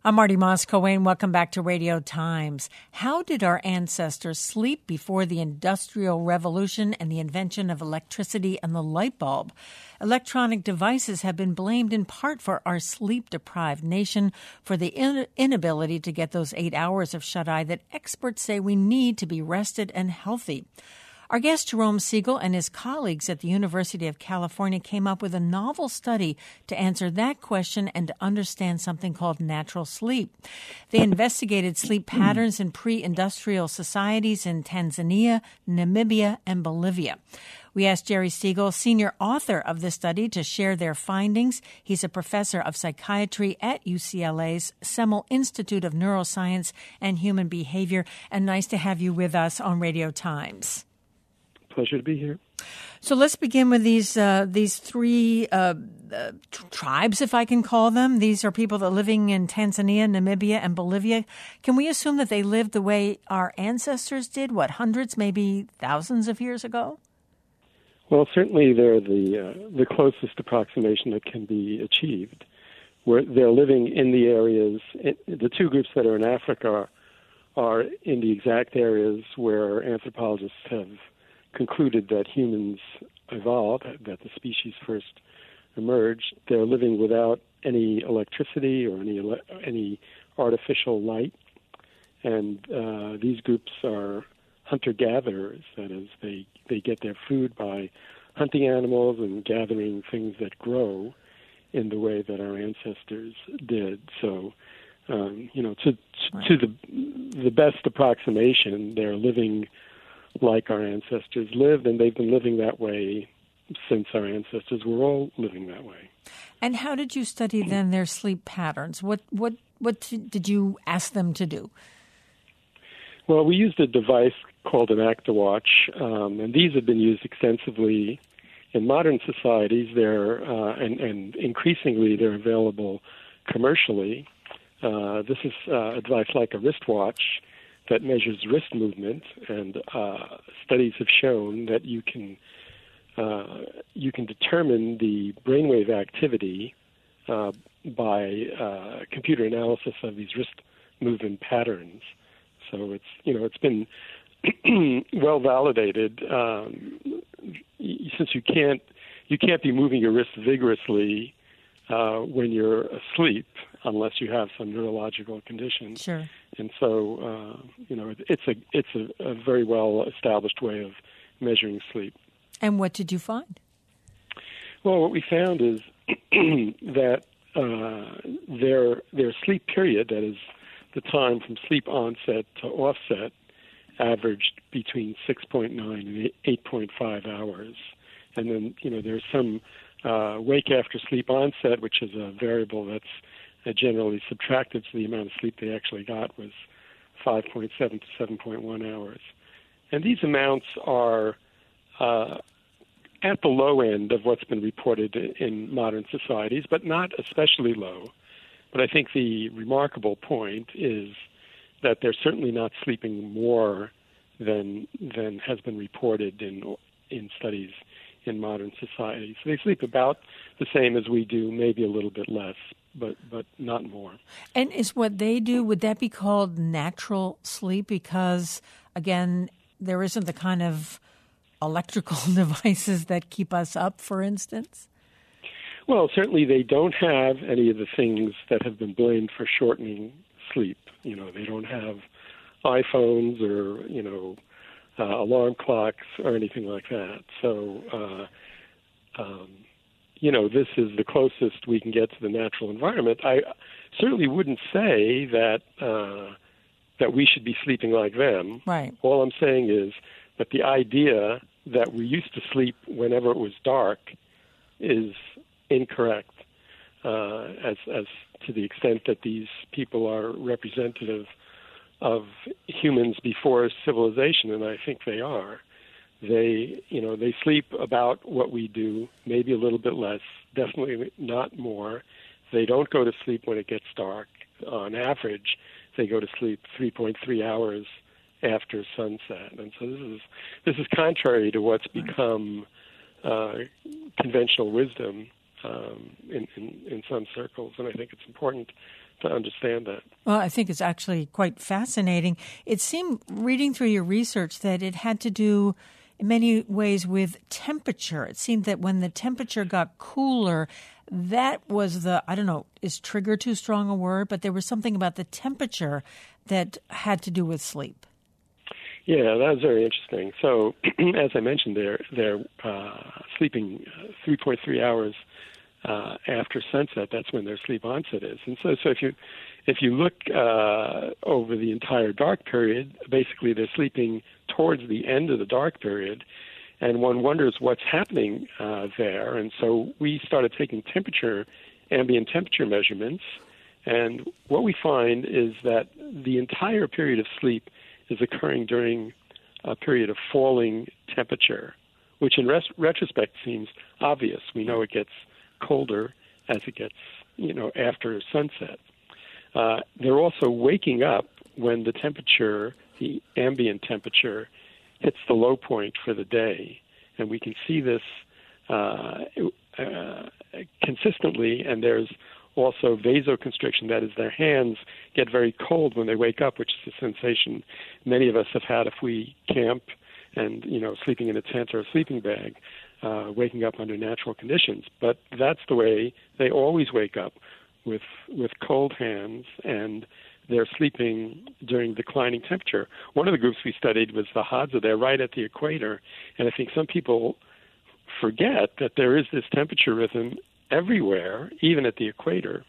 I'm Marty Moscow-Wayne. Welcome back to Radio Times. How did our ancestors sleep before the Industrial Revolution and the invention of electricity and the light bulb? Electronic devices have been blamed in part for our sleep-deprived nation for the inability to get those 8 hours of shut-eye that experts say we need to be rested and healthy. Our guest, Jerome Siegel, and his colleagues at the University of California came up with a novel study to answer that question and to understand something called natural sleep. They investigated sleep patterns in pre-industrial societies in Tanzania, Namibia, and Bolivia. We asked Jerry Siegel, senior author of the study, to share their findings. He's a professor of psychiatry at UCLA's Semel Institute of Neuroscience and Human Behavior. And nice to have you with us on Radio Times. Pleasure to be here. So let's begin with these three tribes, if I can call them. These are people that are living in Tanzania, Namibia, and Bolivia. Can we assume that they lived the way our ancestors did, hundreds, maybe thousands of years ago? Well, certainly they're the closest approximation that can be achieved. Where they're living in the areas, the two groups that are in Africa are in the exact areas where anthropologists have concluded that humans evolved, that the species first emerged. They're living without any electricity or any artificial light, and these groups are hunter-gatherers. That is, they get their food by hunting animals and gathering things that grow in the way that our ancestors did. So, to the best approximation, they're living like our ancestors lived, and they've been living that way since our ancestors were all living that way. And how did you study then their sleep patterns? What did you ask them to do? Well, we used a device called an ActiWatch, and these have been used extensively in modern societies. They're and increasingly they're available commercially. This is a device like a wristwatch that measures wrist movement, and studies have shown that you can determine the brainwave activity by computer analysis of these wrist movement patterns. So it's been well validated. Since you can't be moving your wrist vigorously when you're asleep unless you have some neurological condition. Sure. And so, it's a very well established way of measuring sleep. And what did you find? Well, what we found is that their sleep period, that is the time from sleep onset to offset, averaged between 6.9 and 8.5 hours. And then, there's some wake after sleep onset, which is a variable that's generally subtracted, so the amount of sleep they actually got was 5.7 to 7.1 hours. And these amounts are at the low end of what's been reported in modern societies, but not especially low. But I think the remarkable point is that they're certainly not sleeping more than has been reported in studies in modern societies. So they sleep about the same as we do, maybe a little bit less, but not more. And is what they do, would that be called natural sleep? Because, again, there isn't the kind of electrical devices that keep us up, for instance? Well, certainly they don't have any of the things that have been blamed for shortening sleep. They don't have iPhones or, alarm clocks or anything like that. So, this is the closest we can get to the natural environment. I certainly wouldn't say that we should be sleeping like them. Right. All I'm saying is that the idea that we used to sleep whenever it was dark is incorrect, as to the extent that these people are representative of humans before civilization, and I think they are. They sleep about what we do, maybe a little bit less, definitely not more. They don't go to sleep when it gets dark. On average, they go to sleep 3.3 hours after sunset, and so this is contrary to what's become conventional wisdom in some circles, and I think it's important to understand that. Well, I think it's actually quite fascinating. It seemed, reading through your research, that it had to do in many ways with temperature. It seemed that when the temperature got cooler, that was I don't know, is trigger too strong a word, but there was something about the temperature that had to do with sleep. Yeah, that was very interesting. So, as I mentioned, they're sleeping 3.3 hours after sunset. That's when their sleep onset is. And so if you look over the entire dark period, basically they're sleeping towards the end of the dark period, and one wonders what's happening there. And so we started taking ambient temperature measurements, and what we find is that the entire period of sleep is occurring during a period of falling temperature, which in retrospect seems obvious. We know it gets colder as it gets, after sunset. They're also waking up when the ambient temperature, hits the low point for the day. And we can see this consistently, and there's also vasoconstriction, that is, their hands get very cold when they wake up, which is a sensation many of us have had if we camp and, sleeping in a tent or a sleeping bag, waking up under natural conditions. But that's the way they always wake up, with cold hands, and they're sleeping during declining temperature. One of the groups we studied was the Hadza. They're right at the equator, and I think some people forget that there is this temperature rhythm everywhere, even at the equator.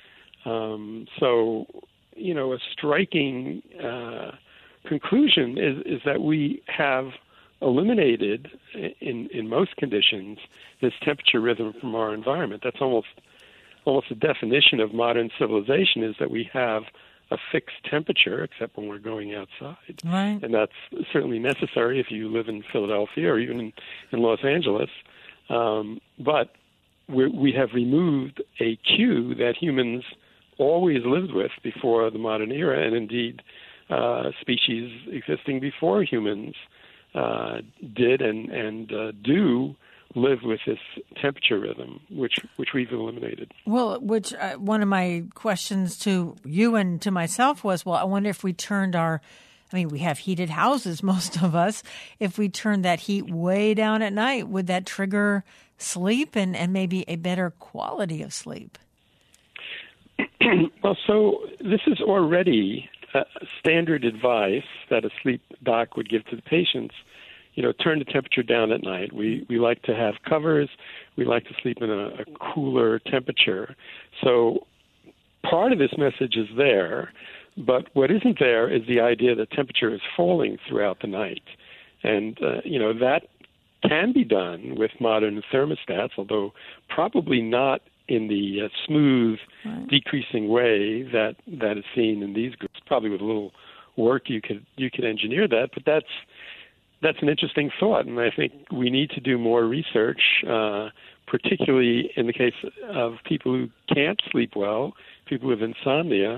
A striking conclusion is that we have eliminated, in most conditions, this temperature rhythm from our environment. That's almost the definition of modern civilization, is that we have a fixed temperature, except when we're going outside. Right. And that's certainly necessary if you live in Philadelphia or even in Los Angeles. But we have removed a cue that humans always lived with before the modern era, and indeed species existing before humans did and do live with this temperature rhythm, which we've eliminated. Well, one of my questions to you and to myself was, I wonder if we turned we have heated houses, most of us. If we turned that heat way down at night, would that trigger sleep and maybe a better quality of sleep? Well, so this is already standard advice that a sleep doc would give to the patients. Turn the temperature down at night. We like to have covers. We like to sleep in a cooler temperature. So part of this message is there, but what isn't there is the idea that temperature is falling throughout the night. And, that can be done with modern thermostats, although probably not in the smooth, decreasing way that is seen in these groups. Probably with a little work you could engineer that, but that's an interesting thought, and I think we need to do more research, particularly in the case of people who can't sleep well, people with insomnia.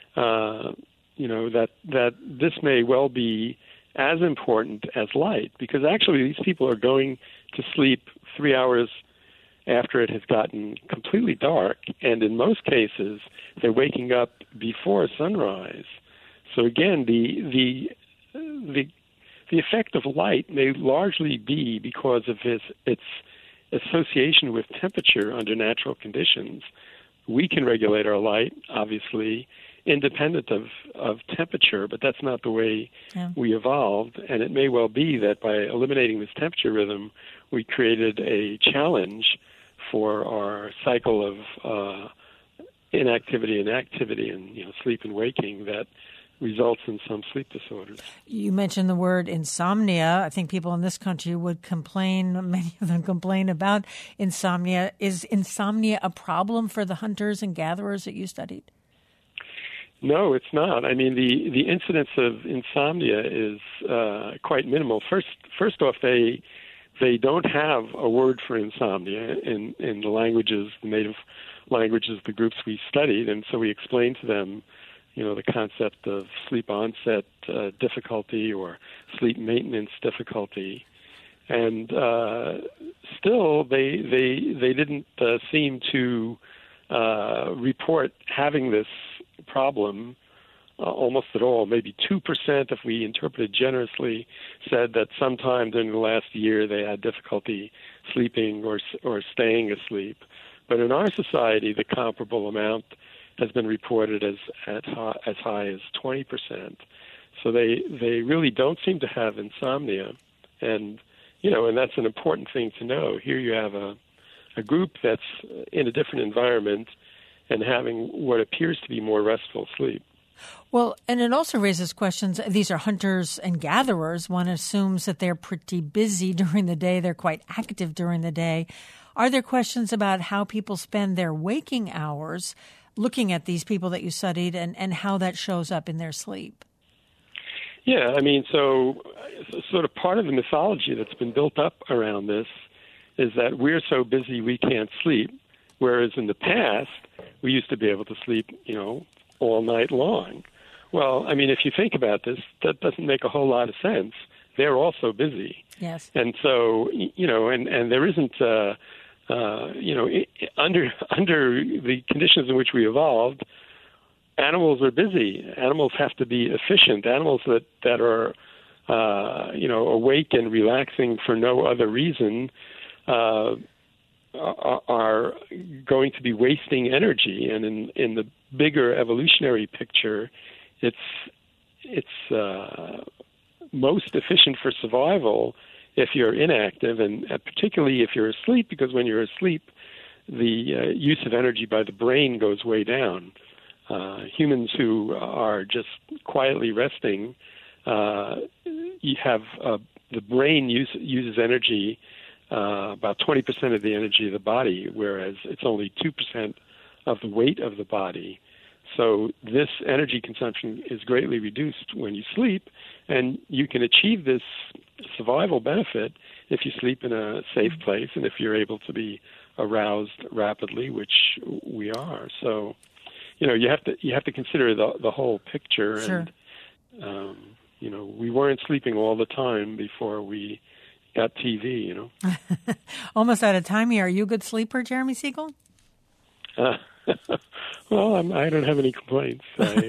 That this may well be as important as light, because actually these people are going to sleep 3 hours after it has gotten completely dark, and in most cases they're waking up before sunrise. So again, the effect of light may largely be because of its association with temperature under natural conditions. We can regulate our light, obviously, independent of temperature, but that's not the way we evolved. And it may well be that by eliminating this temperature rhythm, we created a challenge for our cycle of inactivity and activity, and sleep and waking, that results in some sleep disorders. You mentioned the word insomnia. I think people in this country would complain, many of them complain about insomnia. Is insomnia a problem for the hunters and gatherers that you studied? No, it's not. I mean, the incidence of insomnia is quite minimal. First off, they don't have a word for insomnia in the languages, the native languages, the groups we studied, and so we explained to them the concept of sleep onset difficulty or sleep maintenance difficulty, and still they didn't seem to report having this problem almost at all. Maybe 2%, if we interpreted generously, said that sometime during the last year they had difficulty sleeping or staying asleep. But in our society, the comparable amount has been reported as high as 20%. So they really don't seem to have insomnia, and that's an important thing to know. Here you have a group that's in a different environment and having what appears to be more restful sleep. Well, and it also raises questions. These are hunters and gatherers. One assumes that they're pretty busy during the day. They're quite active during the day. Are there questions about how people spend their waking hours, looking at these people that you studied, and how that shows up in their sleep? Yeah, I mean, so sort of part of the mythology that's been built up around this is that we're so busy we can't sleep, whereas in the past we used to be able to sleep, all night long. Well, I mean, if you think about this, that doesn't make a whole lot of sense. They're also busy. Yes. And so, and there isn't, under the conditions in which we evolved, animals are busy. Animals have to be efficient. Animals that are, awake and relaxing for no other reason are going to be wasting energy. And in the bigger evolutionary picture, it's most efficient for survival if you're inactive, and particularly if you're asleep, because when you're asleep, the use of energy by the brain goes way down. Humans who are just quietly resting, you have the brain uses energy, about 20% of the energy of the body, whereas it's only 2% of the weight of the body. So this energy consumption is greatly reduced when you sleep, and you can achieve this survival benefit if you sleep in a safe place and if you're able to be aroused rapidly, which we are. So, you have to consider the whole picture. Sure. And we weren't sleeping all the time before we got TV. Almost out of time here. Are you a good sleeper, Jeremy Siegel? Well, I don't have any complaints.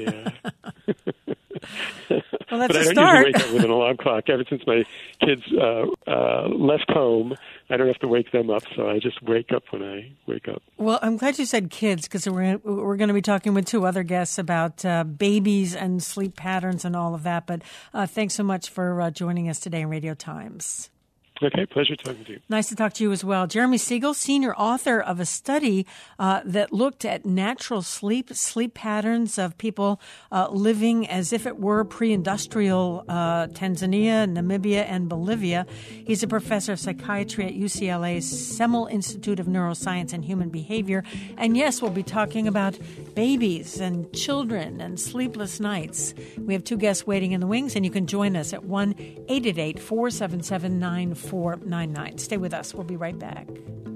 Well, that's but I don't start. usually wake up with an alarm clock. Ever since my kids left home, I don't have to wake them up, so I just wake up when I wake up. Well, I'm glad you said kids, because we're going to be talking with two other guests about babies and sleep patterns and all of that. But thanks so much for joining us today in Radio Times. Okay, pleasure talking to you. Nice to talk to you as well. Jeremy Siegel, senior author of a study that looked at natural sleep patterns of people living as if it were pre-industrial Tanzania, Namibia, and Bolivia. He's a professor of psychiatry at UCLA's Semel Institute of Neuroscience and Human Behavior. And yes, we'll be talking about babies and children and sleepless nights. We have two guests waiting in the wings, and you can join us at 1-888-477-9499. Stay with us. We'll be right back.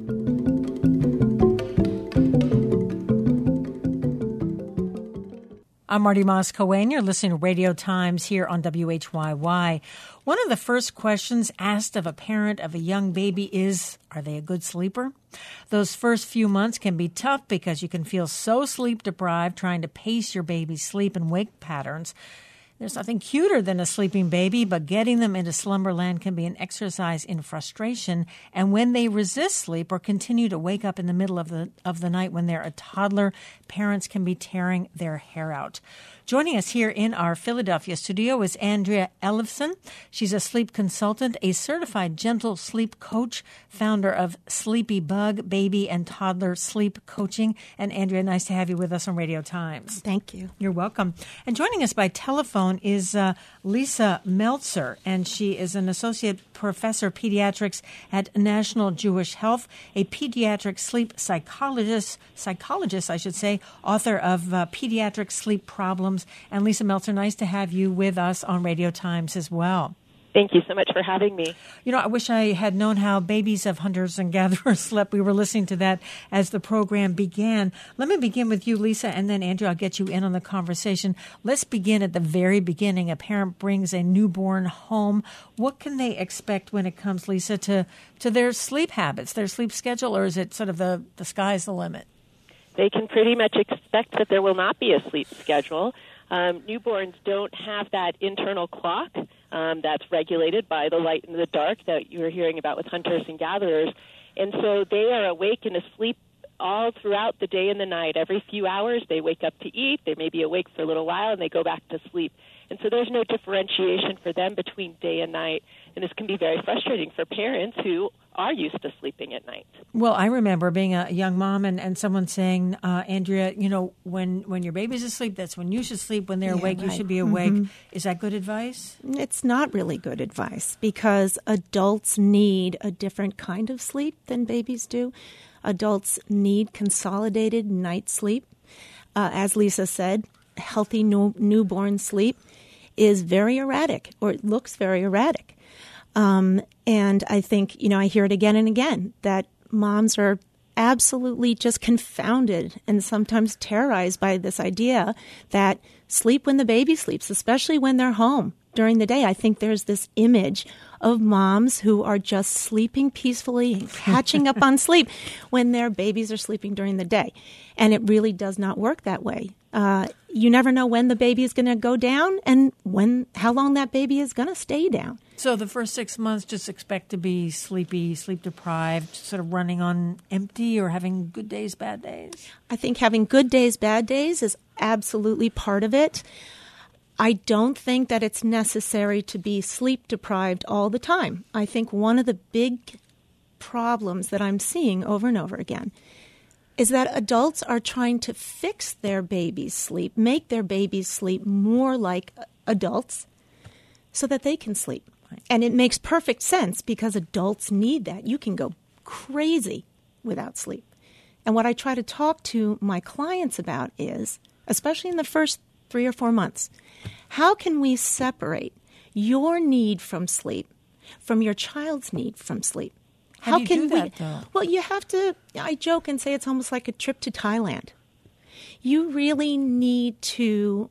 I'm Marty Moss-Cohen. You're listening to Radio Times here on WHYY. One of the first questions asked of a parent of a young baby is, are they a good sleeper? Those first few months can be tough because you can feel so sleep-deprived trying to pace your baby's sleep and wake patterns. There's nothing cuter than a sleeping baby, but getting them into slumberland can be an exercise in frustration. And when they resist sleep or continue to wake up in the middle of the night when they're a toddler, parents can be tearing their hair out. Joining us here in our Philadelphia studio is Andrea Ellefson. She's a sleep consultant, a certified gentle sleep coach, founder of Sleepy Bug Baby and Toddler Sleep Coaching. And Andrea, nice to have you with us on Radio Times. Thank you. You're welcome. And joining us by telephone is Lisa Meltzer, and she is an associate professor of pediatrics at National Jewish Health, a pediatric sleep psychologist, author of Pediatric Sleep Problems. And Lisa Meltzer, nice to have you with us on Radio Times as well. Thank you so much for having me. I wish I had known how babies of hunters and gatherers slept. We were listening to that as the program began. Let me begin with you, Lisa, and then, Andrew, I'll get you in on the conversation. Let's begin at the very beginning. A parent brings a newborn home. What can they expect when it comes, Lisa, to their sleep habits, their sleep schedule, or is it sort of the sky's the limit? they can pretty much expect that there will not be a sleep schedule. Newborns don't have that internal clock that's regulated by the light and the dark that you were hearing about with hunters and gatherers. And so they are awake and asleep all throughout the day and the night. Every few hours, they wake up to eat. They may be awake for a little while, and they go back to sleep. And so there's no differentiation for them between day and night. And this can be very frustrating for parents who are used to sleeping at night. Well, I remember being a young mom and someone saying, Andrea, when your baby's asleep, that's when you should sleep. When they're awake, right. You should be awake. Mm-hmm. Is that good advice? It's not really good advice because adults need a different kind of sleep than babies do. Adults need consolidated night sleep. As Lisa said, healthy newborn sleep is very erratic, or it looks very erratic. And I think, I hear it again and again, that moms are absolutely just confounded and sometimes terrorized by this idea that sleep when the baby sleeps, especially when they're home during the day. I think there's this image of moms who are just sleeping peacefully and catching up on sleep when their babies are sleeping during the day. And it really does not work that way. You never know when the baby is going to go down and how long that baby is going to stay down. So the first 6 months, just expect to be sleepy, sleep deprived, sort of running on empty, or having good days, bad days? I think having good days, bad days is absolutely part of it. I don't think that it's necessary to be sleep deprived all the time. I think one of the big problems that I'm seeing over and over again is that adults are trying to fix their baby's sleep, make their babies sleep more like adults so that they can sleep. And it makes perfect sense because adults need that. You can go crazy without sleep. And what I try to talk to my clients about is, especially in the first 3 or 4 months, how can we separate your need from sleep from your child's need from sleep? How do you do that, though? Well, you have to, I joke and say it's almost like a trip to Thailand. You really need to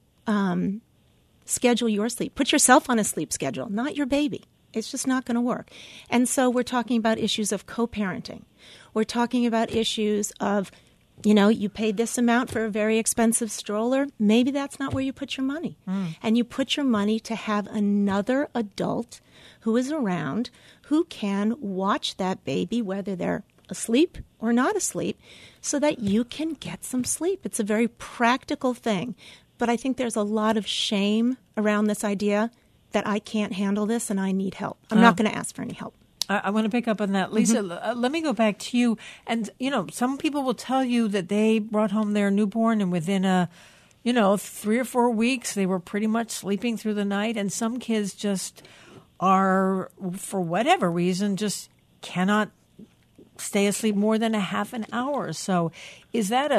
schedule your sleep. Put yourself on a sleep schedule, not your baby. It's just not going to work. And so we're talking about issues of co-parenting. We're talking about issues of, you paid this amount for a very expensive stroller. Maybe that's not where you put your money. And you put your money to have another adult who is around who can watch that baby, whether they're asleep or not asleep, so that you can get some sleep. It's a very practical thing. But I think there's a lot of shame around this idea that I can't handle this and I need help. I'm not going to ask for any help. I want to pick up on that. Lisa, let me go back to you. And, some people will tell you that they brought home their newborn and within 3 or 4 weeks, they were pretty much sleeping through the night. And some kids just are, for whatever reason, just cannot stay asleep more than a half an hour. So is that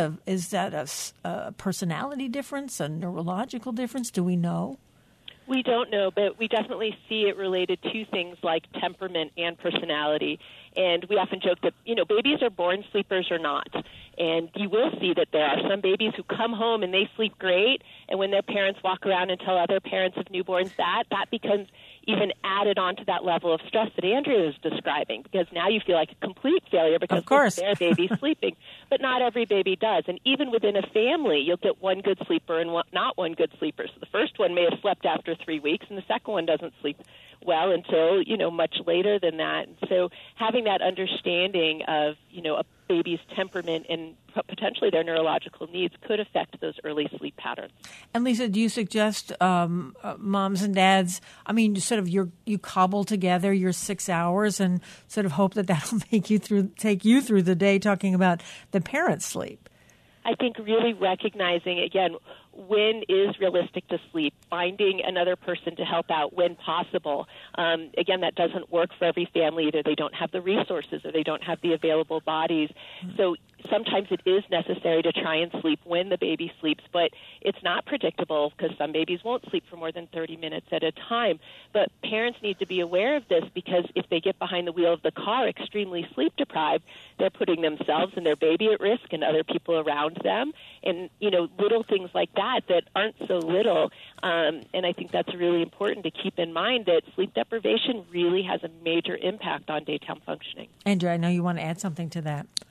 a personality difference, a neurological difference? Do we know? We don't know, but we definitely see it related to things like temperament and personality. And we often joke that, babies are born sleepers or not. And you will see that there are some babies who come home and they sleep great, and when their parents walk around and tell other parents of newborns that becomes even added on to that level of stress that Andrea is describing, because now you feel like a complete failure because their baby's sleeping. But not every baby does. And even within a family, you'll get one good sleeper and not one good sleeper. So the first one may have slept after 3 weeks, and the second one doesn't sleep well until, much later than that. And so having that understanding of, a baby's temperament and potentially their neurological needs could affect those early sleep patterns. And Lisa, do you suggest moms and dads, you cobble together your 6 hours and sort of hope that that'll take you through the day, talking about the parents' sleep? I think really recognizing, again, when is realistic to sleep, finding another person to help out when possible. Again, that doesn't work for every family. Either they don't have the resources or they don't have the available bodies. So sometimes it is necessary to try and sleep when the baby sleeps, but it's not predictable because some babies won't sleep for more than 30 minutes at a time. But parents need to be aware of this because if they get behind the wheel of the car extremely sleep deprived, they're putting themselves and their baby at risk and other people around them. And, little things like that aren't so little. And I think that's really important to keep in mind that sleep deprivation really has a major impact on daytime functioning. Andrea, I know you want to add something to that.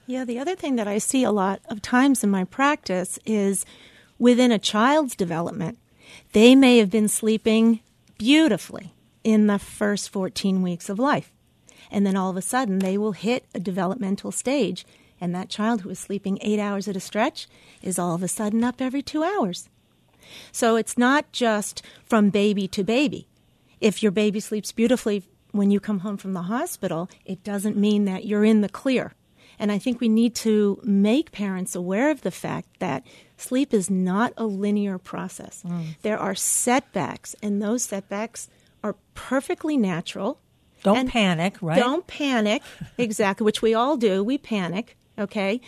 Yeah, the other thing that I see a lot of times in my practice is within a child's development, they may have been sleeping beautifully in the first 14 weeks of life. And then all of a sudden, they will hit a developmental stage, and that child who was sleeping 8 hours at a stretch is all of a sudden up every 2 hours. So it's not just from baby to baby. If your baby sleeps beautifully when you come home from the hospital, it doesn't mean that you're in the clear. And I think we need to make parents aware of the fact that sleep is not a linear process. There are setbacks, and those setbacks are perfectly natural. Don't panic, right? Don't panic, exactly, which we all do. We panic, okay?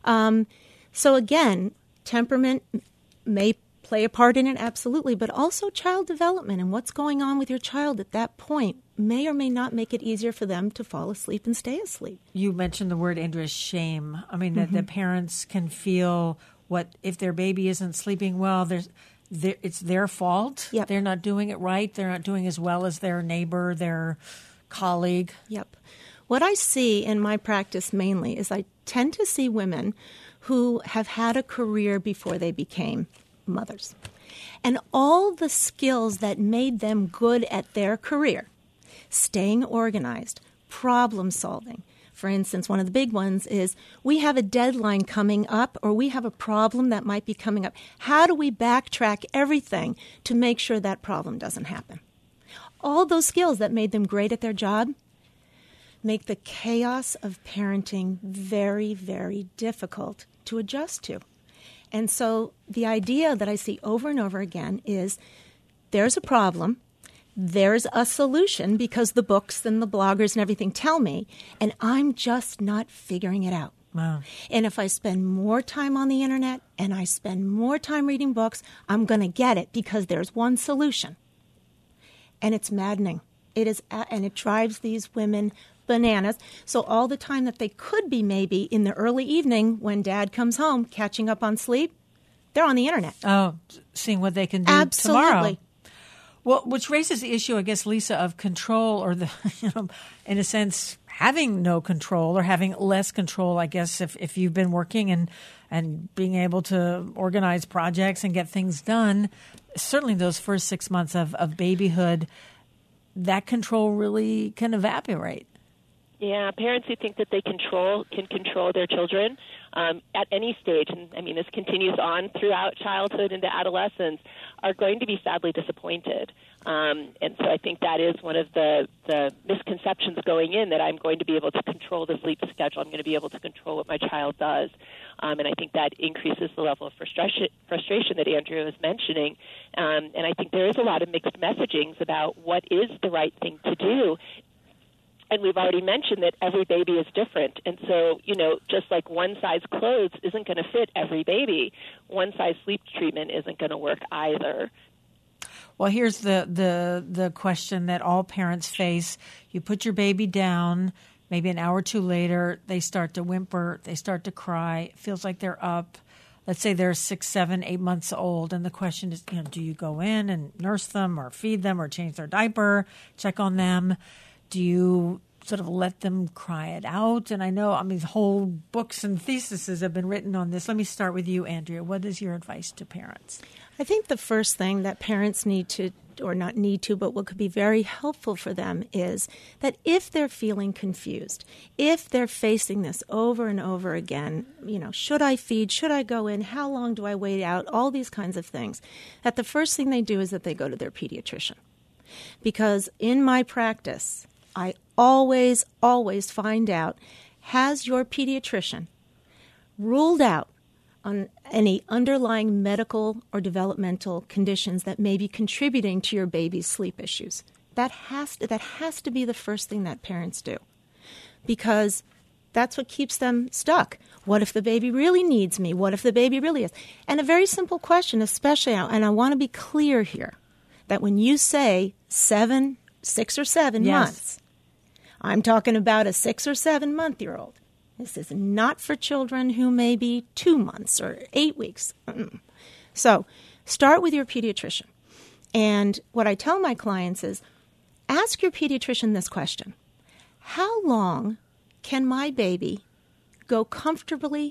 So again, temperament may play a part in it, absolutely, but also child development and what's going on with your child at that point may or may not make it easier for them to fall asleep and stay asleep. You mentioned the word, Andrea, shame. I mean, that the parents can feel what if their baby isn't sleeping well, it's their fault. Yep. They're not doing it right. They're not doing as well as their neighbor, their colleague. Yep. What I see in my practice mainly is I tend to see women who have had a career before they became mothers. And all the skills that made them good at their career, staying organized, problem solving. For instance, one of the big ones is we have a deadline coming up or we have a problem that might be coming up. How do we backtrack everything to make sure that problem doesn't happen? All those skills that made them great at their job make the chaos of parenting very, very difficult to adjust to. And so the idea that I see over and over again is there's a problem, there's a solution because the books and the bloggers and everything tell me, and I'm just not figuring it out. Wow. And if I spend more time on the internet and I spend more time reading books, I'm going to get it because there's one solution. And it's maddening. It is, and it drives these women bananas. So all the time that they could be maybe in the early evening when dad comes home catching up on sleep, they're on the internet. Oh, seeing what they can do Absolutely. tomorrow. Well, which raises the issue, I guess, Lisa, of control or the, in a sense, having no control or having less control, I guess, if you've been working and being able to organize projects and get things done, certainly those first 6 months of babyhood, that control really can evaporate. Yeah, parents who think that they can control their children at any stage, and I mean this continues on throughout childhood into adolescence, are going to be sadly disappointed. And so I think that is one of the misconceptions going in, that I'm going to be able to control the sleep schedule. I'm going to be able to control what my child does. And I think that increases the level of frustration that Andrea was mentioning. And I think there is a lot of mixed messagings about what is the right thing to do. And we've already mentioned that every baby is different. And so, just like one-size clothes isn't going to fit every baby, one-size sleep treatment isn't going to work either. Well, here's the question that all parents face. You put your baby down, maybe an hour or two later, they start to whimper, they start to cry. It feels like they're up. Let's say they're 6, 7, 8 months old, and the question is, do you go in and nurse them or feed them or change their diaper, check on them? Do you sort of let them cry it out? And I know, whole books and theses have been written on this. Let me start with you, Andrea. What is your advice to parents? I think the first thing that parents need to, or not need to, but what could be very helpful for them is that if they're feeling confused, if they're facing this over and over again, should I feed, should I go in, how long do I wait out, all these kinds of things, that the first thing they do is that they go to their pediatrician. Because in my practice, I always find out, has your pediatrician ruled out on any underlying medical or developmental conditions that may be contributing to your baby's sleep issues? That has to be the first thing that parents do, because that's what keeps them stuck. What if the baby really needs me? What if the baby really is? And a very simple question, especially, and I want to be clear here, that when you say 6 or 7 months, I'm talking about a 6 or 7 month-year-old. This is not for children who may be 2 months or 8 weeks. So start with your pediatrician. And what I tell my clients is, ask your pediatrician this question: how long can my baby go comfortably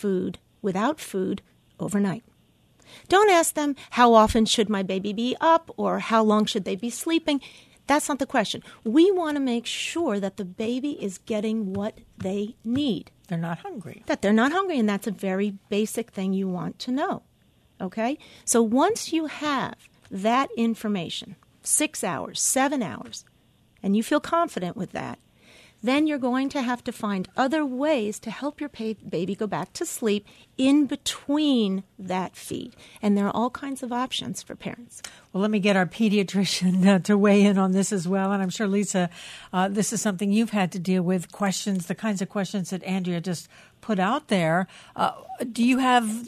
without food overnight. Don't ask them, how often should my baby be up or how long should they be sleeping? That's not the question. We want to make sure that the baby is getting what they need. They're not hungry. That they're not hungry, and that's a very basic thing you want to know. Okay? So once you have that information, 6 hours, 7 hours, and you feel confident with that, then you're going to have to find other ways to help your baby go back to sleep in between that feed. And there are all kinds of options for parents. Well, let me get our pediatrician to weigh in on this as well. And I'm sure, Lisa, this is something you've had to deal with, questions, the kinds of questions that Andrea just put out there. Do you have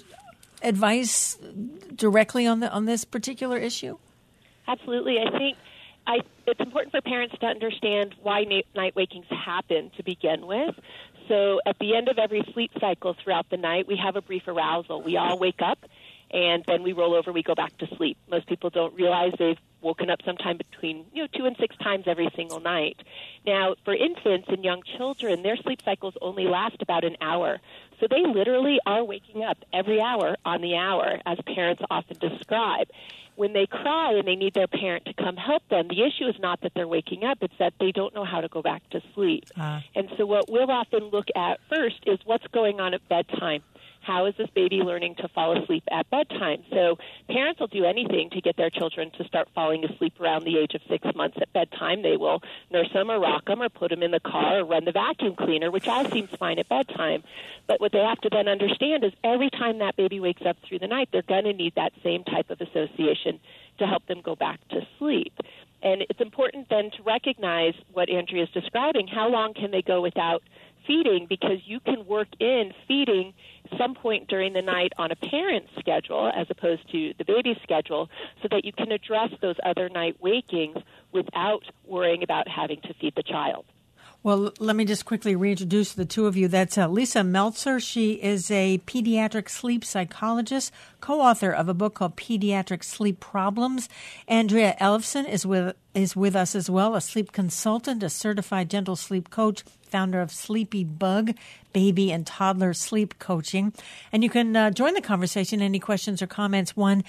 advice directly on this particular issue? Absolutely. I think it's important for parents to understand why night wakings happen to begin with. So at the end of every sleep cycle throughout the night, we have a brief arousal. We all wake up, and then we roll over, we go back to sleep. Most people don't realize they've woken up sometime between 2 and 6 times every single night. Now, for infants and young children, their sleep cycles only last about an hour. So they literally are waking up every hour on the hour, as parents often describe. When they cry and they need their parent to come help them, the issue is not that they're waking up, it's that they don't know how to go back to sleep. And so what we'll often look at first is what's going on at bedtime. How is this baby learning to fall asleep at bedtime? So parents will do anything to get their children to start falling asleep around the age of 6 months at bedtime. They will nurse them or rock them or put them in the car or run the vacuum cleaner, which all seems fine at bedtime. But what they have to then understand is every time that baby wakes up through the night, they're going to need that same type of association to help them go back to sleep. And it's important then to recognize what Andrea is describing. How long can they go without feeding? Because you can work in feeding some point during the night on a parent's schedule as opposed to the baby's schedule so that you can address those other night wakings without worrying about having to feed the child. Well, let me just quickly reintroduce the two of you. That's Lisa Meltzer. She is a pediatric sleep psychologist, co-author of a book called Pediatric Sleep Problems. Andrea Ellefson is with us as well, a sleep consultant, a certified gentle sleep coach, founder of Sleepy Bug, baby and toddler sleep coaching. And you can join the conversation. Any questions or comments,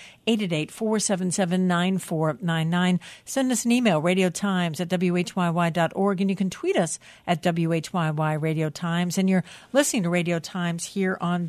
1-888-477-9499. Send us an email, radiotimes@whyy.org, and you can tweet us at WHYY Radio Times. And you're listening to Radio Times here on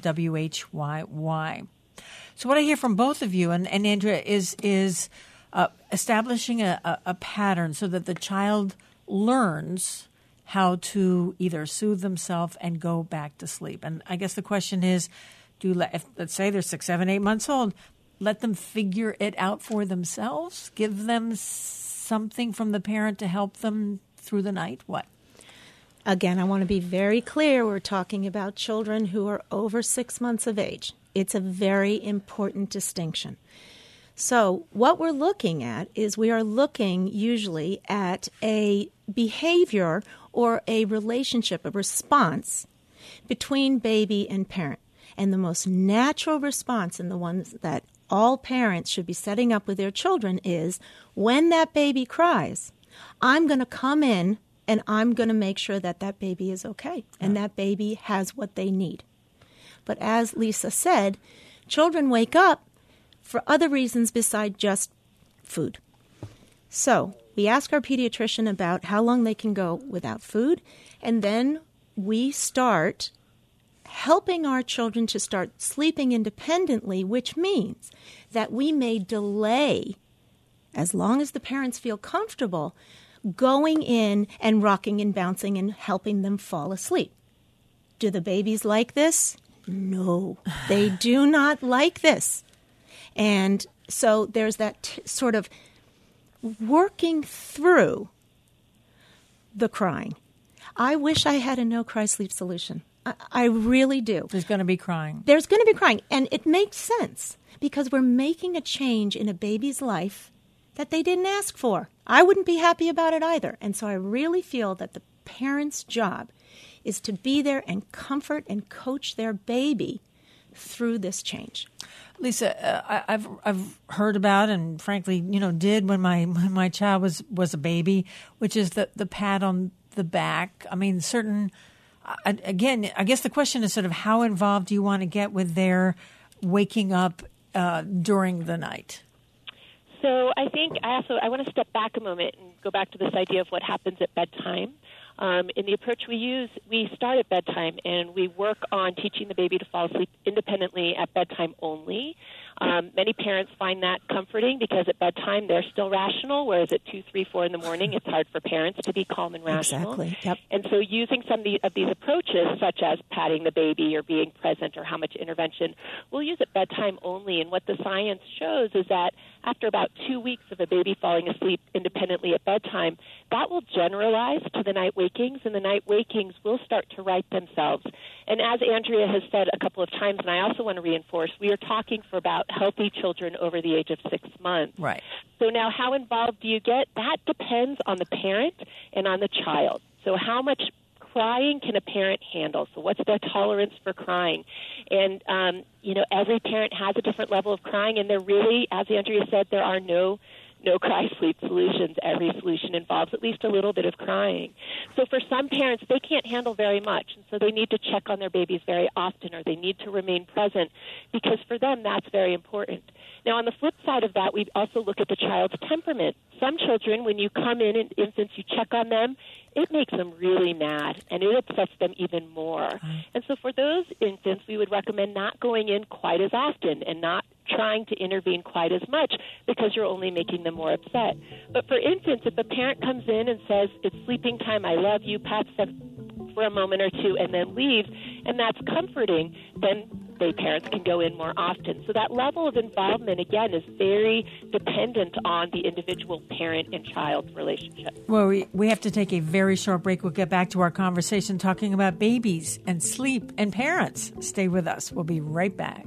WHYY. So what I hear from both of you and Andrea is establishing a pattern so that the child learns how to either soothe themselves and go back to sleep. And I guess the question is, let's say they're 6, 7, 8 months old, let them figure it out for themselves? Give them something from the parent to help them through the night? What? Again, I want to be very clear. We're talking about children who are over 6 months of age. It's a very important distinction. So what we're looking at is we are looking usually at a behavior or a relationship, a response between baby and parent. And the most natural response, and the ones that all parents should be setting up with their children, is when that baby cries, I'm going to come in and I'm going to make sure that that baby is okay and that baby has what they need. But as Lisa said, children wake up for other reasons besides just food. So we ask our pediatrician about how long they can go without food, and then we start helping our children to start sleeping independently, which means that we may delay, as long as the parents feel comfortable, going in and rocking and bouncing and helping them fall asleep. Do the babies like this? No, they do not like this. And so there's that sort of working through the crying. I wish I had a no-cry sleep solution. I really do. There's going to be crying. There's going to be crying. And it makes sense because we're making a change in a baby's life that they didn't ask for. I wouldn't be happy about it either. And so I really feel that the parent's job is to be there and comfort and coach their baby through this change. Lisa, I've heard about and frankly, did when my child was a baby, which is the pat on the back. I mean, again, I guess the question is sort of how involved do you want to get with their waking up during the night? So I think I want to step back a moment and go back to this idea of what happens at bedtime. In the approach we use, we start at bedtime, and we work on teaching the baby to fall asleep independently at bedtime only. Many parents find that comforting because at bedtime they're still rational, whereas at 2, 3, 4 in the morning it's hard for parents to be calm and rational. Exactly. Yep. And so using some of these approaches, such as patting the baby or being present or how much intervention, we'll use at bedtime only. And what the science shows is that after about 2 weeks of a baby falling asleep independently at bedtime, that will generalize to the night wakings, and the night wakings will start to right themselves. And as Andrea has said a couple of times, and I also want to reinforce, we are talking for about healthy children over the age of 6 months. Right. So now how involved do you get? That depends on the parent and on the child. So how much crying can a parent handle? So what's their tolerance for crying? And, every parent has a different level of crying, and there really, as Andrea said, there are no cry sleep solutions. Every solution involves at least a little bit of crying. So for some parents, they can't handle very much, and so they need to check on their babies very often, or they need to remain present, because for them that's very important. Now, on the flip side of that, we also look at the child's temperament. Some children, when you come in, infants, you check on them, it makes them really mad, and it upsets them even more. And so for those infants, we would recommend not going in quite as often and not trying to intervene quite as much, because you're only making them more upset. But for infants, if a parent comes in and says, it's sleeping time, I love you, pats them for a moment or two, and then leaves, and that's comforting, then parents can go in more often. So that level of involvement, again, is very dependent on the individual parent and child relationship. Well, we have to take a very short break. We'll get back to our conversation talking about babies and sleep and parents. Stay with us. We'll be right back.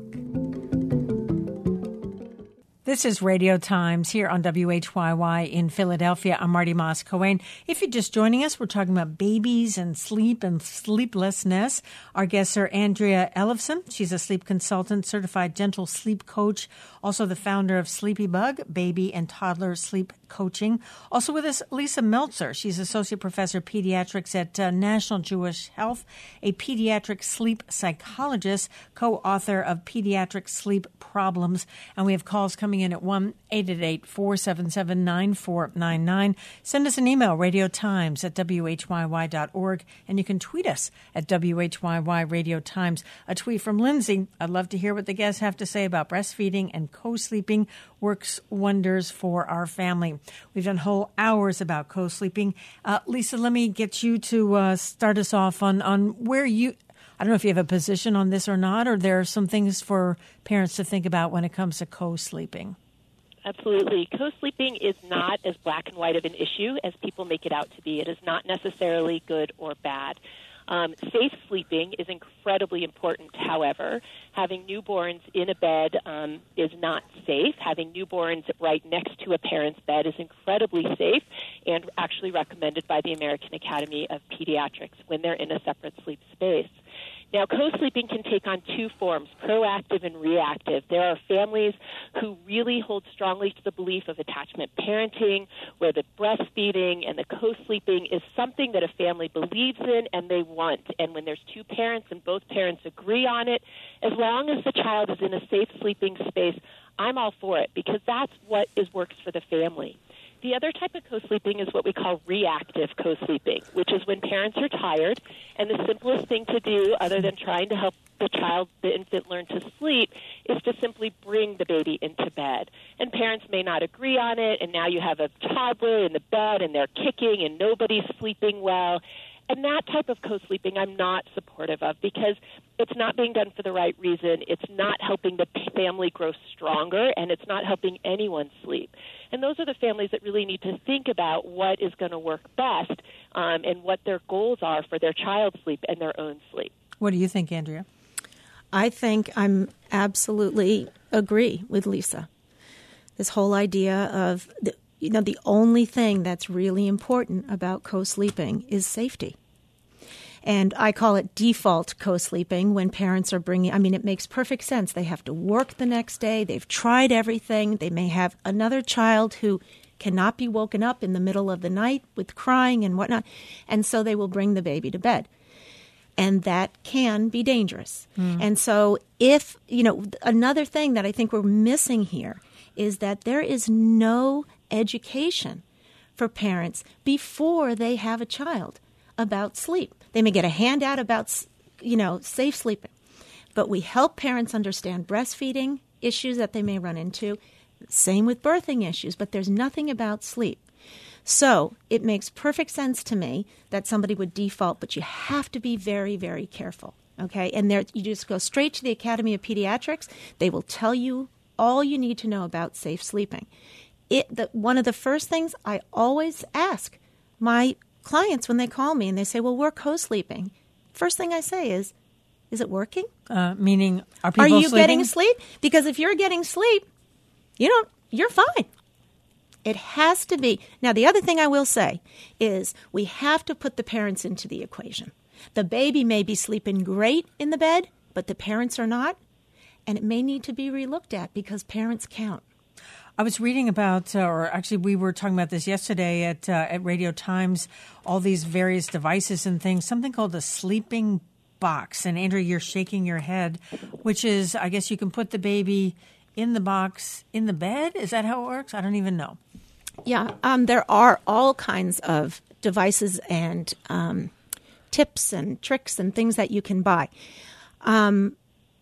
This is Radio Times here on WHYY in Philadelphia. I'm Marty Moss-Cohen. If you're just joining us, we're talking about babies and sleep and sleeplessness. Our guests are Andrea Ellefson. She's a sleep consultant, certified gentle sleep coach, also the founder of Sleepy Bug, baby and toddler sleep coaching. Also with us, Lisa Meltzer. She's associate professor of pediatrics at National Jewish Health, a pediatric sleep psychologist, co-author of Pediatric Sleep Problems. And we have calls coming in at 1-888-477-9499. Send us an email, radiotimes@whyy.org, and you can tweet us at WHYY Radio Times. A tweet from Lindsay. I'd love to hear what the guests have to say about breastfeeding and co-sleeping. Works wonders for our family. We've done whole hours about co-sleeping. Lisa, let me get you to start us off on where you... I don't know if you have a position on this or not, or there are some things for parents to think about when it comes to co-sleeping. Absolutely. Co-sleeping is not as black and white of an issue as people make it out to be. It is not necessarily good or bad. Safe sleeping is incredibly important, however. Having newborns in a bed is not safe. Having newborns right next to a parent's bed is incredibly safe and actually recommended by the American Academy of Pediatrics when they're in a separate sleep space. Now, co-sleeping can take on two forms, proactive and reactive. There are families who really hold strongly to the belief of attachment parenting, where the breastfeeding and the co-sleeping is something that a family believes in and they want. And when there's two parents and both parents agree on it, as long as the child is in a safe sleeping space, I'm all for it, because that's what works for the family. The other type of co-sleeping is what we call reactive co-sleeping, which is when parents are tired, and the simplest thing to do, other than trying to help the infant learn to sleep, is to simply bring the baby into bed. And parents may not agree on it, and now you have a toddler in the bed, and they're kicking, and nobody's sleeping well. And that type of co-sleeping I'm not supportive of, because it's not being done for the right reason. It's not helping the family grow stronger, and it's not helping anyone sleep. And those are the families that really need to think about what is going to work best and what their goals are for their child's sleep and their own sleep. What do you think, Andrea? I think I'm absolutely agree with Lisa. This whole idea of the only thing that's really important about co-sleeping is safety. And I call it default co-sleeping when parents are it makes perfect sense. They have to work the next day. They've tried everything. They may have another child who cannot be woken up in the middle of the night with crying and whatnot. And so they will bring the baby to bed. and that can be dangerous. And so if, another thing that I think we're missing here is that there is no education for parents before they have a child about sleep. They may get a handout about, safe sleeping, but we help parents understand breastfeeding issues that they may run into. Same with birthing issues, but there's nothing about sleep. So it makes perfect sense to me that somebody would default, but you have to be very, very careful, okay? And you just go straight to the Academy of Pediatrics. They will tell you all you need to know about safe sleeping. One of the first things I always ask my clients when they call me and they say, well, we're co-sleeping. First thing I say is it working? Meaning, are people sleeping? Getting sleep? Because if you're getting sleep, you're fine. It has to be. Now, the other thing I will say is we have to put the parents into the equation. The baby may be sleeping great in the bed, but the parents are not, and it may need to be relooked at because parents count. I was reading about, or actually we were talking about this yesterday at Radio Times, all these various devices and things, something called a sleeping box. And Andrea, you're shaking your head, which is, I guess you can put the baby in the box in the bed? Is that how it works? I don't even know. Yeah, there are all kinds of devices and tips and tricks and things that you can buy. I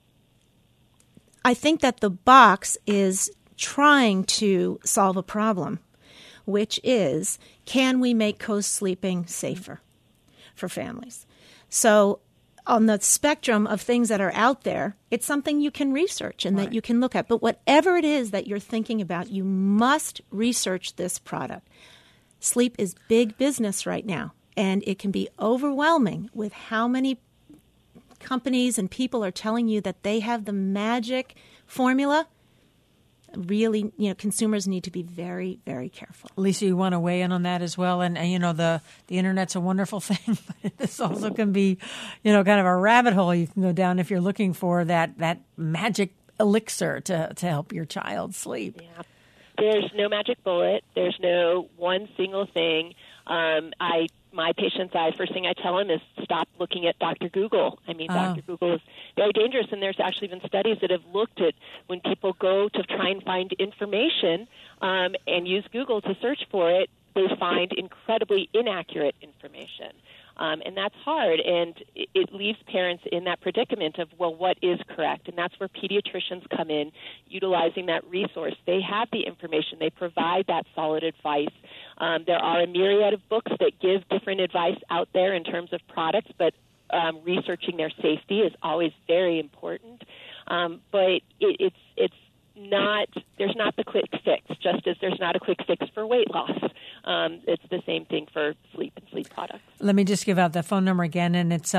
think that the box is trying to solve a problem, which is, can we make co-sleeping safer for families? So on the spectrum of things that are out there, it's something you can research and that you can look at. But whatever it is that you're thinking about, you must research this product. Sleep is big business right now, and it can be overwhelming with how many companies and people are telling you that they have the magic formula. Really, consumers need to be very, very careful. Lisa, you want to weigh in on that as well? And the internet's a wonderful thing, but this also can be, kind of a rabbit hole you can go down if you're looking for that magic elixir to help your child sleep. Yeah. There's no magic bullet. There's no one single thing. My patients, first thing I tell them is stop looking at Dr. Google. Dr. Google is very dangerous, and there's actually been studies that have looked at when people go to try and find information and use Google to search for it, they find incredibly inaccurate information. And that's hard, and it leaves parents in that predicament of, well, what is correct? And that's where pediatricians come in, utilizing that resource. They have the information. They provide that solid advice. There are a myriad of books that give different advice out there in terms of products, but researching their safety is always very important. But it's not, there's not the quick fix, just as there's not a quick fix for weight loss. It's the same thing for sleep and sleep products. Let me just give out the phone number again, and it's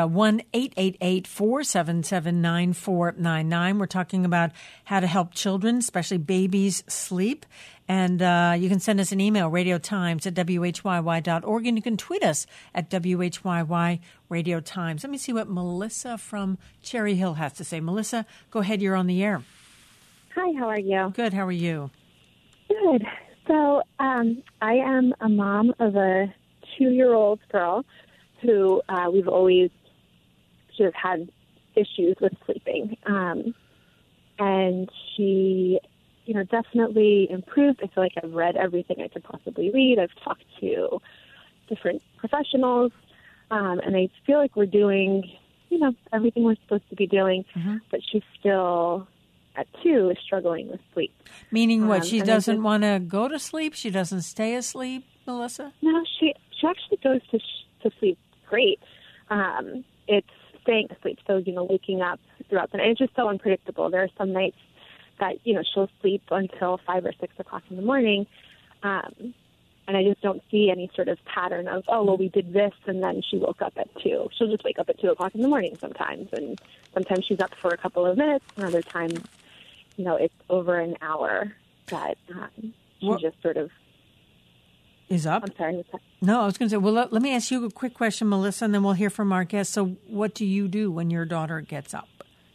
1-888-477-9499. We're talking about how to help children, especially babies, sleep. And you can send us an email, radiotimes@whyy.org, and you can tweet us at WHYY Radio Times. Let me see what Melissa from Cherry Hill has to say. Melissa, go ahead. You're on the air. Hi, how are you? Good. How are you? Good. So I am a mom of a 2-year-old girl who we've always sort of had issues with sleeping. And she, definitely improved. I feel like I've read everything I could possibly read. I've talked to different professionals, and I feel like we're doing, everything we're supposed to be doing, but she's still at 2 is struggling with sleep. Meaning what? She doesn't want to go to sleep? She doesn't stay asleep, Melissa? No, she actually goes to sleep great. It's staying asleep, so, waking up throughout the night. It's just so unpredictable. There are some nights that, she'll sleep until 5 or 6 o'clock in the morning, and I just don't see any sort of pattern of, we did this, and then she woke up at 2. She'll just wake up at 2 o'clock in the morning sometimes, and sometimes she's up for a couple of minutes, and other times, it's over an hour that she just sort of is up. I'm sorry. No, I was going to say, well, let me ask you a quick question, Melissa, and then we'll hear from our guest. So what do you do when your daughter gets up?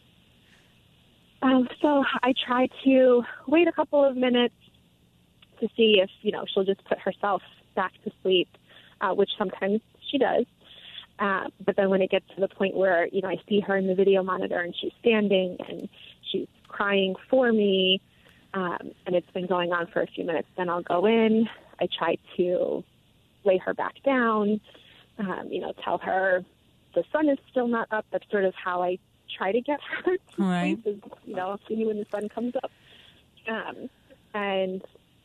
So I try to wait a couple of minutes to see if, she'll just put herself back to sleep, which sometimes she does. But then when it gets to the point where, I see her in the video monitor and she's standing and she's crying for me, and it's been going on for a few minutes, then I'll go in. I try to lay her back down, tell her the sun is still not up. That's sort of how I try to get her to right. sleep is, I'll see you when the sun comes up. And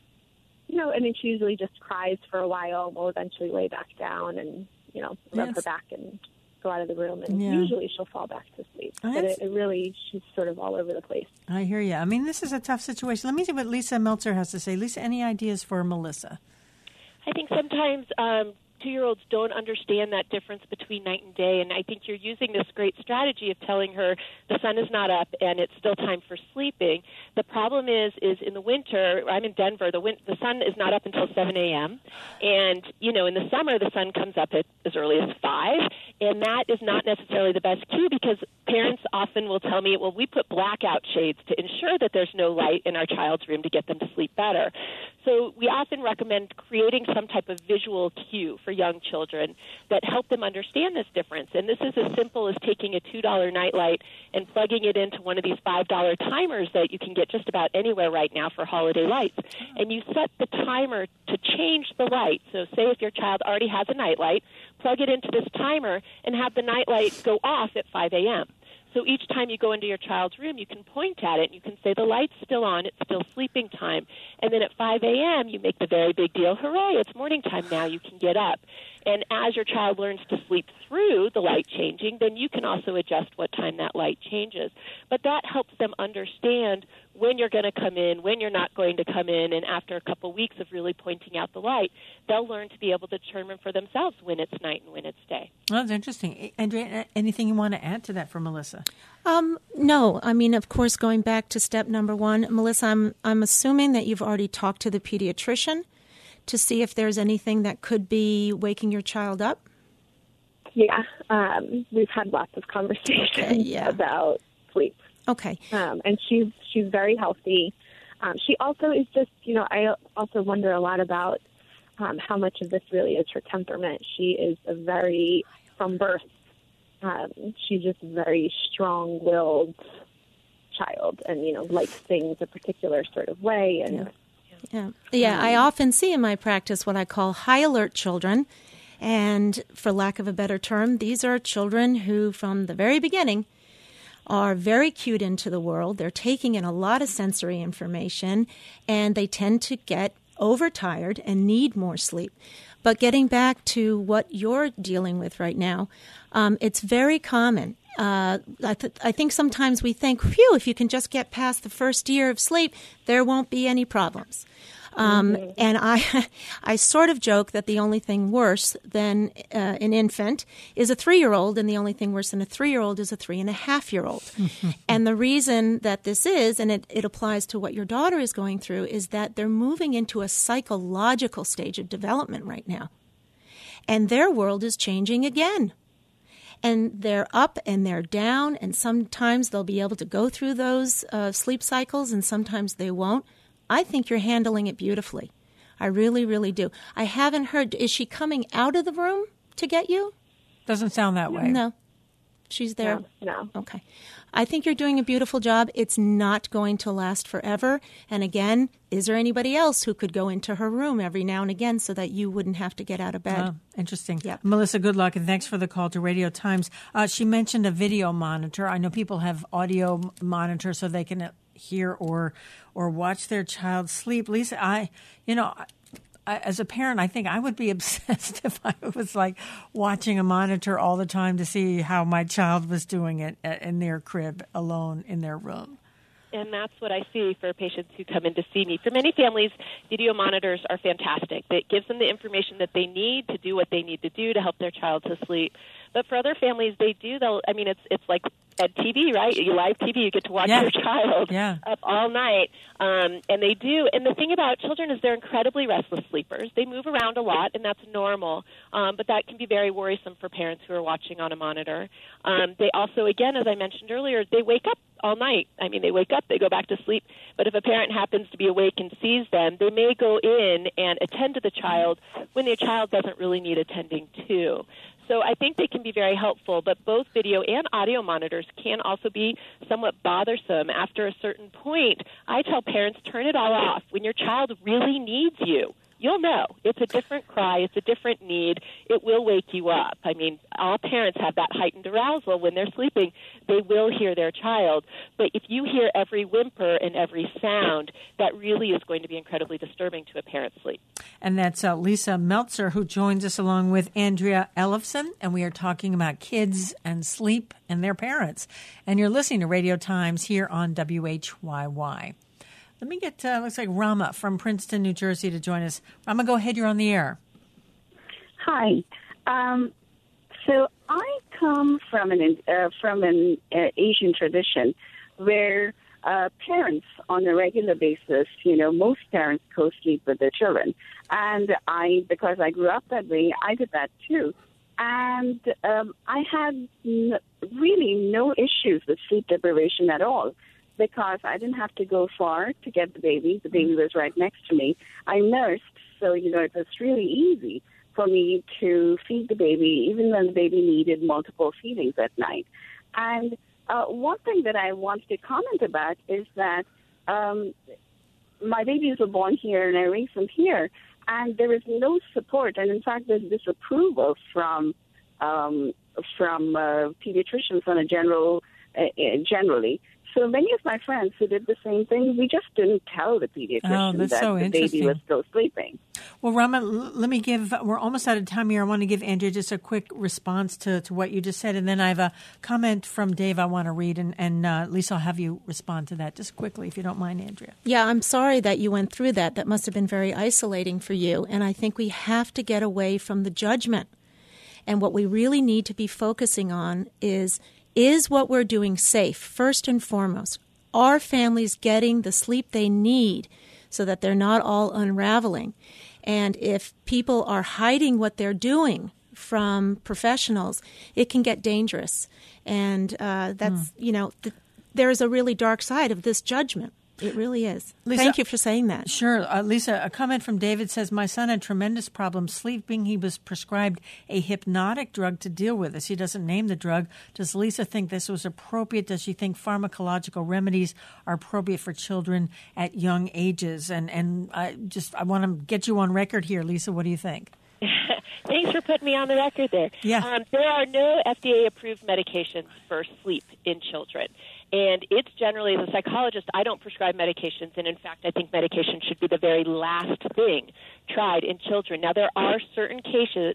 then she usually just cries for a while and will eventually lay back down and, rub her back and go out of the room. And usually she'll fall back to sleep. But it really, she's sort of all over the place. I hear you. I mean, this is a tough situation. Let me see what Lisa Meltzer has to say. Lisa, any ideas for Melissa? I think sometimes 2-year-olds don't understand that difference between night and day, and I think you're using this great strategy of telling her the sun is not up and it's still time for sleeping. The problem is in the winter, I'm in Denver, the sun is not up until 7 a.m., and, in the summer the sun comes up at as early as 5, and that is not necessarily the best cue because parents often will tell me, well, we put blackout shades to ensure that there's no light in our child's room to get them to sleep better. So we often recommend creating some type of visual cue for young children that help them understand this difference. And this is as simple as taking a $2 nightlight and plugging it into one of these $5 timers that you can get just about anywhere right now for holiday lights. And you set the timer to change the light. So say if your child already has a nightlight, plug it into this timer and have the nightlight go off at 5 a.m. So each time you go into your child's room, you can point at it and you can say, the light's still on, it's still sleeping time. And then at 5 a.m., you make the very big deal, hooray, it's morning time now, you can get up. And as your child learns to sleep through the light changing, then you can also adjust what time that light changes. But that helps them understand when you're going to come in, when you're not going to come in, and after a couple weeks of really pointing out the light, they'll learn to be able to determine for themselves when it's night and when it's day. Oh, that's interesting. Andrea, anything you want to add to that for Melissa? No. I mean, of course, going back to step number one, Melissa, I'm assuming that you've already talked to the pediatrician to see if there's anything that could be waking your child up. Yeah. We've had lots of conversations about sleep. Okay. And she's very healthy. She also is just, I also wonder a lot about how much of this really is her temperament. She is from birth, she's just a very strong-willed child and, likes things a particular sort of way. And Yeah, I often see in my practice what I call high-alert children. And for lack of a better term, these are children who, from the very beginning, are very cued into the world. They're taking in a lot of sensory information, and they tend to get overtired and need more sleep. But getting back to what you're dealing with right now, it's very common. I think sometimes we think, phew, if you can just get past the first year of sleep, there won't be any problems. And I sort of joke that the only thing worse than an infant is a 3-year-old, and the only thing worse than a 3-year-old is a 3.5-year-old. And the reason that this is, and it applies to what your daughter is going through, is that they're moving into a psychological stage of development right now. And their world is changing again. And they're up and they're down, and sometimes they'll be able to go through those sleep cycles, and sometimes they won't. I think you're handling it beautifully. I really, really do. I haven't heard, is she coming out of the room to get you? Doesn't sound that way. No. She's there? No. Okay. I think you're doing a beautiful job. It's not going to last forever. And again, is there anybody else who could go into her room every now and again so that you wouldn't have to get out of bed? Oh, interesting. Yeah. Melissa, good luck, and thanks for the call to Radio Times. She mentioned a video monitor. I know people have audio monitors so they can hear or watch their child sleep. Lisa, I as a parent, I think I would be obsessed if I was like watching a monitor all the time to see how my child was doing it in their crib alone in their room. And that's what I see for patients who come in to see me. For many families, video monitors are fantastic. It gives them the information that they need to do what they need to do to help their child to sleep. But for other families, it's like at TV, right? You live TV, you get to watch your child up all night. And they do. And the thing about children is they're incredibly restless sleepers. They move around a lot, and that's normal. But that can be very worrisome for parents who are watching on a monitor. They also, again, as I mentioned earlier, they wake up all night. I mean, they wake up, they go back to sleep. But if a parent happens to be awake and sees them, they may go in and attend to the child when their child doesn't really need attending to. So I think they can be very helpful, but both video and audio monitors can also be somewhat bothersome. After a certain point, I tell parents, turn it all off. When your child really needs you, you'll know. It's a different cry. It's a different need. It will wake you up. I mean, all parents have that heightened arousal when they're sleeping. They will hear their child. But if you hear every whimper and every sound, that really is going to be incredibly disturbing to a parent's sleep. And that's Lisa Meltzer, who joins us along with Andrea Ellefson, and we are talking about kids and sleep and their parents. And you're listening to Radio Times here on WHYY. Let me get, looks like Rama from Princeton, New Jersey, to join us. Rama, go ahead. You're on the air. Hi. So I come from an Asian tradition where parents, on a regular basis, most parents co-sleep with their children. And because I grew up that way, I did that too. And I had really no issues with sleep deprivation at all, because I didn't have to go far to get the baby. The baby was right next to me. I nursed, so, it was really easy for me to feed the baby, even when the baby needed multiple feedings at night. And one thing that I wanted to comment about is that my babies were born here and I raised them here, and there is no support, and in fact there's disapproval from pediatricians on generally. So many of my friends who did the same thing, we just didn't tell the pediatrician that the baby was still sleeping. Well, Rama, we're almost out of time here. I want to give Andrea just a quick response to what you just said, and then I have a comment from Dave I want to read, and Lisa, I'll have you respond to that just quickly, if you don't mind, Andrea. Yeah, I'm sorry that you went through that. That must have been very isolating for you, and I think we have to get away from the judgment. And what we really need to be focusing on is what we're doing safe, first and foremost? Are families getting the sleep they need so that they're not all unraveling? And if people are hiding what they're doing from professionals, it can get dangerous. And that's, there is a really dark side of this judgment. It really is. Lisa, thank you for saying that. Sure. Lisa, a comment from David says, my son had tremendous problems sleeping. He was prescribed a hypnotic drug to deal with this. He doesn't name the drug. Does Lisa think this was appropriate? Does she think pharmacological remedies are appropriate for children at young ages? And I want to get you on record here. Lisa, what do you think? Thanks for putting me on the record there. Yeah. There are no FDA-approved medications for sleep in children. And it's generally, as a psychologist, I don't prescribe medications. And in fact, I think medication should be the very last thing tried in children. Now, there are certain cases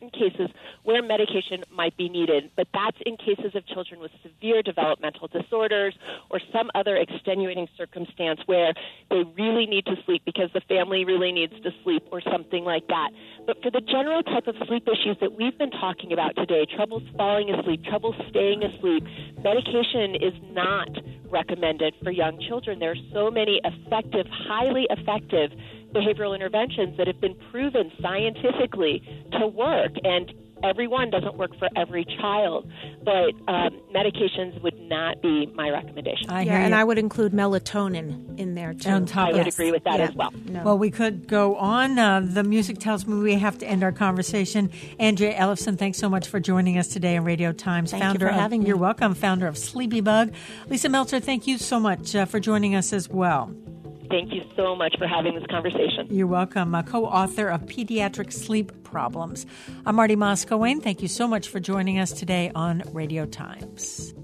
where medication might be needed, but that's in cases of children with severe developmental disorders or some other extenuating circumstance where they really need to sleep because the family really needs to sleep or something like that. But for the general type of sleep issues that we've been talking about today, trouble falling asleep, trouble staying asleep, medication is not recommended for young children. There are so many effective, highly effective behavioral interventions that have been proven scientifically to work, and every one doesn't work for every child, but medications would not be my recommendation. And I would include melatonin in there, too. I would agree with that as well. No. Well, we could go on. The music tells me we have to end our conversation. Andrea Ellefson, thanks so much for joining us today on Radio Times. Thank you for having me. You're welcome, founder of Sleepy Bug. Lisa Meltzer, thank you so much for joining us as well. Thank you so much for having this conversation. You're welcome. A co-author of Pediatric Sleep Problems. I'm Marty Moskowayne. Thank you so much for joining us today on Radio Times.